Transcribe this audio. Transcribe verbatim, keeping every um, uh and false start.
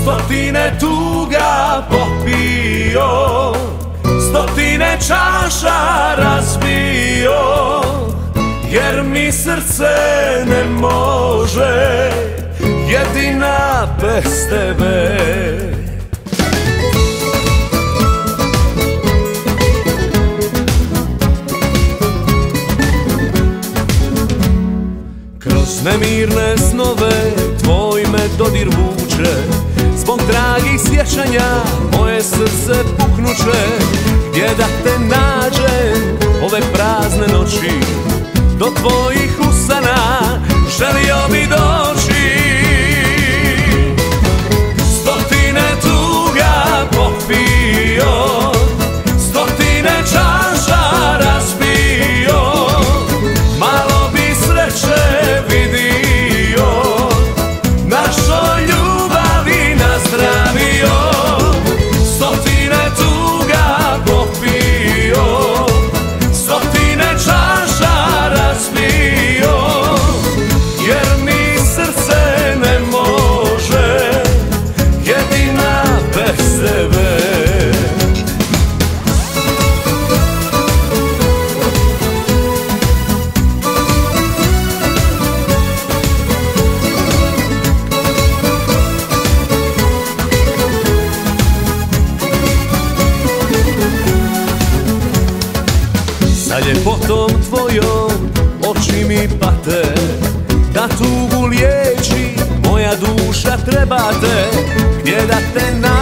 Stotine tuga popio, stotine čaša razbio, jer mi srce ne može, jedina bez tebe. Kroz nemirne snove tvoj me dodir vuče, zbog dragih sjećanja moje srce puknuće. Gdje da te nađem ove prazne noći, do tvojih usana želio bi doći. Stotine tuga popio, stotine čaša razbio, malo bi sreće vidio, našoj ljubavi nazdravio. Stotine tuga popio, stotine čaša razbio, jer mi srce ne može, jedina bez tebe. Za ljepotom tvojom oči mi pate, da tugu liječi moja duša trebate. Gdje da te nađem